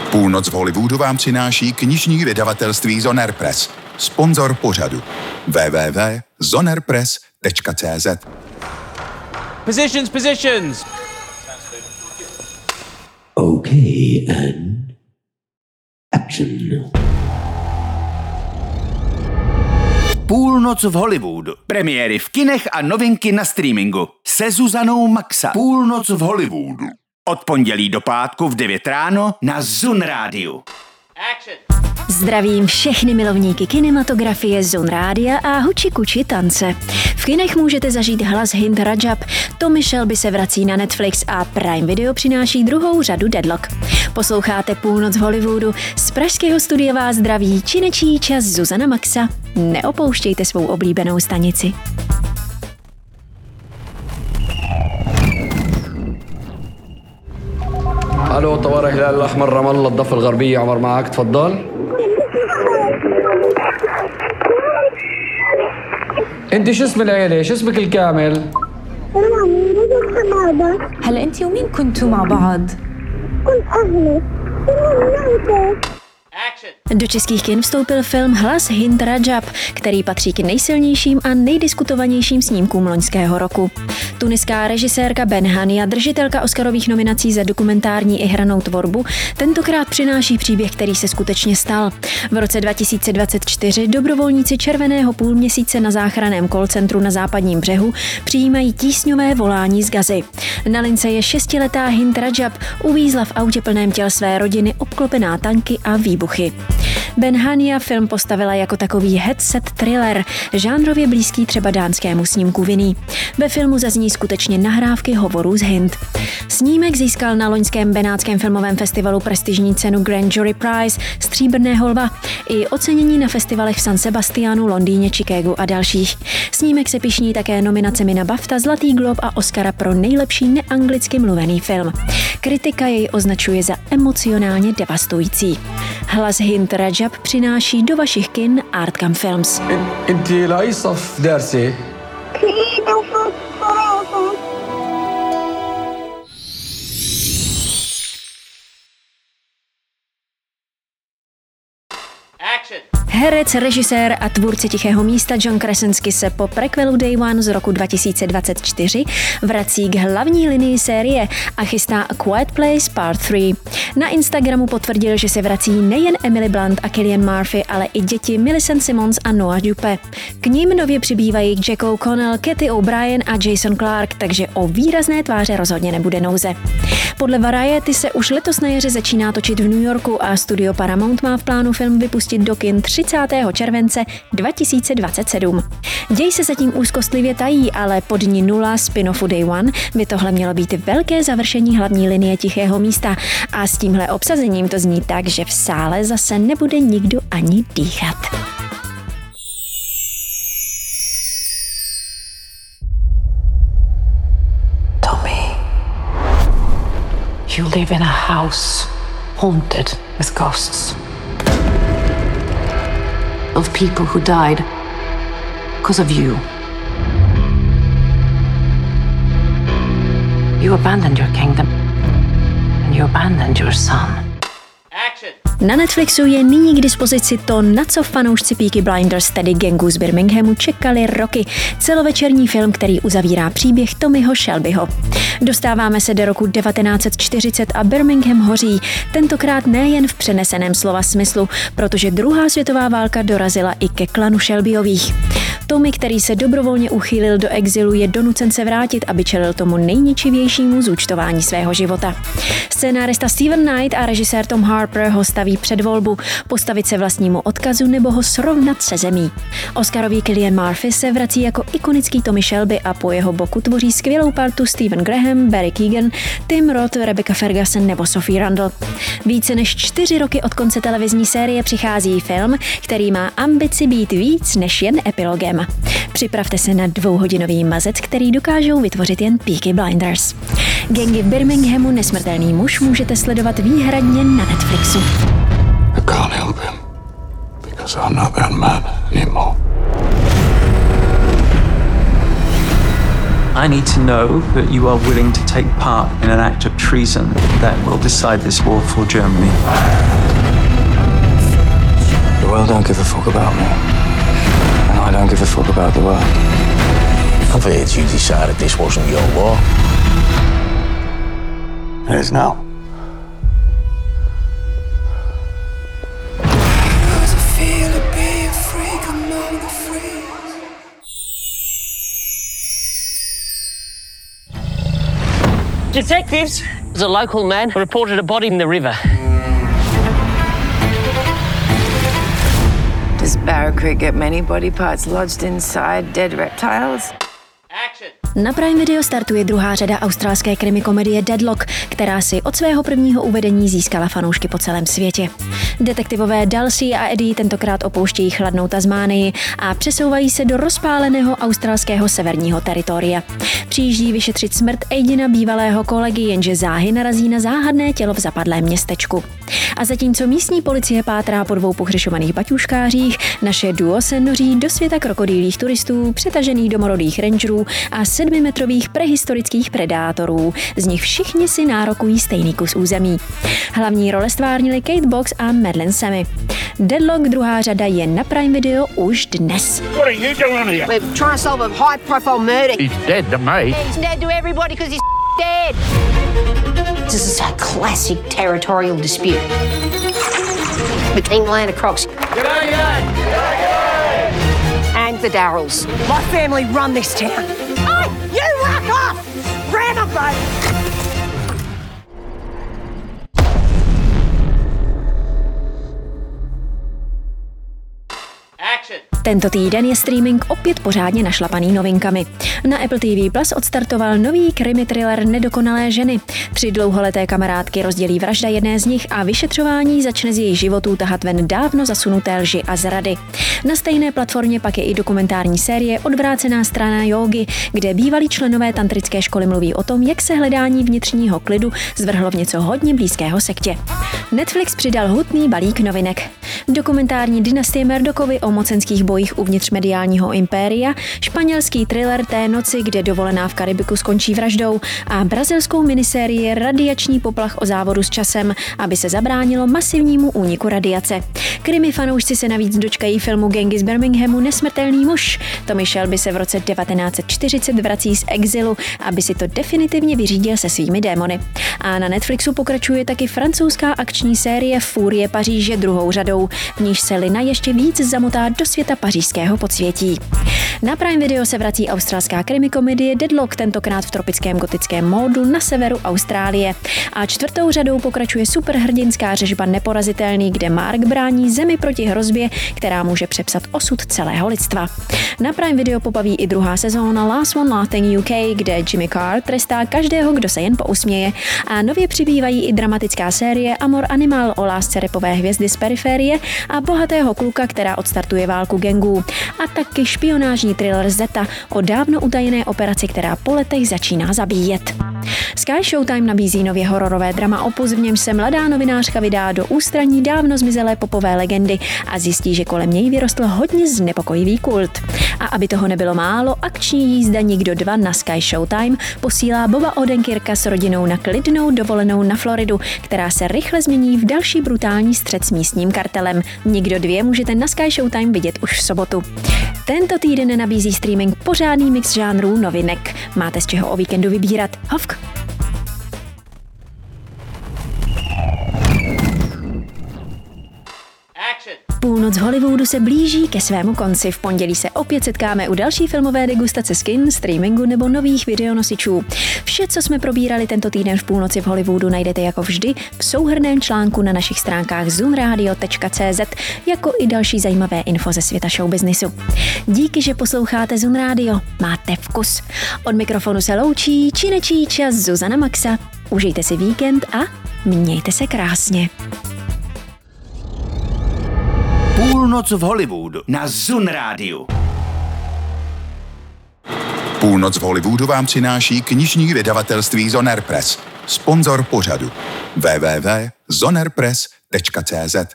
Půlnoc v Hollywoodu vám přináší knižní vydavatelství Zoner Press. Sponzor pořadu www.zonerpress.cz. Positions! Okay, and action. Půlnoc v Hollywoodu. Premiéry v kinech a novinky na streamingu. Se Zuzanou Maxa. Půlnoc v Hollywoodu. Od pondělí do pátku v 9 ráno na Zun Rádiu. Zdravím všechny milovníky kinematografie, Zun Rádia a huči kuči tance. V kinech můžete zažít hlas Hind Rajab, Tommy Shelby se vrací na Netflix a Prime Video přináší druhou řadu Deadlock. Posloucháte Půlnoc v Hollywoodu, z pražského studia vás zdraví činečí čas Zuzana Maxa. Neopouštějte svou oblíbenou stanici. الو طوارئ الهلال الاحمر رام الله الضفه الغربيه عمر معك تفضل انت شو اسم العيله شو اسمك الكامل هلا انت ومين كنتوا مع بعض كنت اهلي Do českých kin vstoupil film Hlas Hind Rajab, který patří k nejsilnějším a nejdiskutovanějším snímkům loňského roku. Tuniská režisérka Ben Hania, držitelka Oscarových nominací za dokumentární i hranou tvorbu, tentokrát přináší příběh, který se skutečně stal. V roce 2024 dobrovolníci Červeného půlměsíce na záchranném call-centru na západním břehu přijímají tísňové volání z Gazy. Na lince je 6letá Hind Rajab, uvízla v autě plném těl své rodiny, obklopená tanky a výbuchy. Ben Hania film postavila jako takový headset thriller, žánrově blízký třeba dánskému snímku Vinný. Ve filmu zazní skutečně nahrávky hovorů z Hind. Snímek získal na loňském benátském filmovém festivalu prestižní cenu Grand Jury Prize, Stříbrného lva, i ocenění na festivalech v San Sebastianu, Londýně, Chicagu a dalších. Snímek se pyšní také nominacemi na BAFTA, Zlatý glob a Oscara pro nejlepší neanglicky mluvený film. Kritika jej označuje za emocionálně devastující. Hlas Hind Rajab přináší do vašich kin Artcam Films. انت لاي صف دارسه Herec, režisér a tvůrce Tichého místa John Krasinski se po prequelu Day One z roku 2024 vrací k hlavní linii série a chystá A Quiet Place Part 3. Na Instagramu potvrdil, že se vrací nejen Emily Blunt a Cillian Murphy, ale i děti Millicent Simmons a Noah Jupe. K ním nově přibývají Jack O'Connell, Kathy O'Brien a Jason Clarke, takže o výrazné tváře rozhodně nebude nouze. Podle Variety se už letos na jaře začíná točit v New Yorku a studio Paramount má v plánu film vypustit do kin 30. července 2027. Děj se zatím úzkostlivě tají, ale po dni 0 spin-offu Day One by tohle mělo být velké završení hlavní linie Tichého místa a s tímhle obsazením to zní tak, že v sále zase nebude nikdo ani dýchat. Tommy, you live in a house haunted with ghosts of people who died because of you. You abandoned your kingdom and you abandoned your son. Na Netflixu je nyní k dispozici to, na co fanoušci Peaky Blinders, tedy gangu z Birminghamu, čekali roky. Celovečerní film, který uzavírá příběh Tommyho Shelbyho. Dostáváme se do roku 1940 a Birmingham hoří, tentokrát nejen v přeneseném slova smyslu, protože druhá světová válka dorazila i ke klanu Shelbyových. Tommy, který se dobrovolně uchýlil do exilu, je donucen se vrátit, aby čelil tomu nejničivějšímu zúčtování svého života. Scénárista Steven Knight a režisér Tom Harper ho staví před volbu, postavit se vlastnímu odkazu nebo ho srovnat se zemí. Oscarový Cillian Murphy se vrací jako ikonický Tommy Shelby a po jeho boku tvoří skvělou partu Stephen Graham, Barry Keoghan, Tim Roth, Rebecca Ferguson nebo Sophie Randall. Více než 4 roky od konce televizní série přichází film, který má ambici být víc než jen epilogem. Připravte se na 2hodinový mazec, který dokážou vytvořit jen Peaky Blinders. Gangy v Birminghamu, Nesmrtelný muž můžete sledovat výhradně na Netflixu. I can't help him because I'm not that man anymore. I need to know that you are willing to take part in an act of treason that will decide this war for Germany. The world don't give a fuck about me. And I don't give a fuck about the world. I've heard you decided this wasn't your war. It is now. Detectives, there's a local man who reported a body in the river. Does Barrow Creek get many body parts lodged inside dead reptiles? Na Prime Video startuje druhá řada australské krimikomedie Deadlock, která si od svého prvního uvedení získala fanoušky po celém světě. Detektivové Dalcy a Eddie tentokrát opouštějí chladnou Tasmánii a přesouvají se do rozpáleného australského severního teritoria. Přijíždí vyšetřit smrt Aidina bývalého kolegy, jenže záhy narazí na záhadné tělo v zapadlém městečku. A zatímco místní policie pátrá po dvou pohřešovaných baťuškářích, naše duo se noří do světa krokodýlích turistů, přetažených domorodých rangerů a 7metrových prehistorických predátorů. Z nich všichni si nárokují stejný kus území. Hlavní role stvárnili Kate Box a Madeleine Sammy. Deadlock druhá řada je na Prime Video už dnes. What are you doing here? We're trying to solve a high-profile murder. He's dead to me. He's dead to everybody because he's dead. This is a classic territorial dispute between Land of Crocs and the Darrells. My family run this town. Hey, you rock off! Ram up, baby! Tento týden je streaming opět pořádně našlapaný novinkami. Na Apple TV Plus odstartoval nový krimi thriller Nedokonalé ženy. 3 dlouholeté kamarádky rozdělí vražda jedné z nich a vyšetřování začne z jejich životů tahat ven dávno zasunuté lži a zrady. Na stejné platformě pak je i dokumentární série Odvrácená strana jógy, kde bývalí členové tantrické školy mluví o tom, jak se hledání vnitřního klidu zvrhlo v něco hodně blízkého sektě. Netflix přidal hutný balík novinek. Dokumentární dynastie Murdochovy o mocenských bojích uvnitř mediálního impéria, španělský thriller Té noci, kde dovolená v Karibiku skončí vraždou a brazilskou minisérii Radiační poplach o závodu s časem, aby se zabránilo masivnímu úniku radiace. Krimi fanoušci se navíc dočkají filmu Gangy z Birminghamu Nesmrtelný muž. Tommy Shelby se v roce 1940 vrací z exilu, aby si to definitivně vyřídil se svými démony. A na Netflixu pokračuje taky francouzská akční série Furie Paříže druhou řadou, v níž se Lina ještě víc zamotá do světa pařížského podsvětí. Na Prime Video se vrací australská krimikomedie Deadlock, tentokrát v tropickém gotickém módu na severu Austrálie. A 4. řadou pokračuje superhrdinská řežba Neporazitelný, kde Mark brání zemi proti hrozbě, která může přepsat osud celého lidstva. Na Prime Video pobaví i druhá sezóna Last One Laughing UK, kde Jimmy Carr trestá každého, kdo se jen pousměje. A nově přibývají i dramatická série Amor Animal o lásce rapové hvězdy z periferie a bohatého kluka, která odstartuje válku gangů. A taky špionážní thriller Zeta o dávno utajené operaci, která po letech začíná zabíjet. Sky Showtime nabízí nově hororové drama Opus, v němž se mladá novinářka vydá do ústraní dávno zmizelé popové legendy a zjistí, že kolem něj vyrostl hodně znepokojivý kult. A aby toho nebylo málo, akční jízda Nikdo 2 na Sky Showtime posílá Boba Odenkirka s rodinou na klidnou dovolenou na Floridu, která se rychle změní v další brutální střet s místním kartelem. Nikdo 2 můžete na Sky Showtime vidět už v sobotu. Tento týden nabízí streaming pořádný mix žánrů novinek. Máte z čeho o víkendu vybírat. Hovk! Půlnoc v Hollywoodu se blíží ke svému konci. V pondělí se opět setkáme u další filmové degustace z kin, streamingu nebo nových videonosičů. Vše, co jsme probírali tento týden v Půlnoci v Hollywoodu, najdete jako vždy v souhrnném článku na našich stránkách zoomradio.cz, jako i další zajímavé info ze světa showbiznisu. Díky, že posloucháte Zoom Radio. Máte vkus. Od mikrofonu se loučí Činečíča Zuzana Maxa. Užijte si víkend a mějte se krásně. Půlnoc v Hollywoodu na Zoom Rádiu. Půlnoc v Hollywoodu vám přináší knižní vydavatelství Zoner Press, sponzor pořadu www.zonerpress.cz.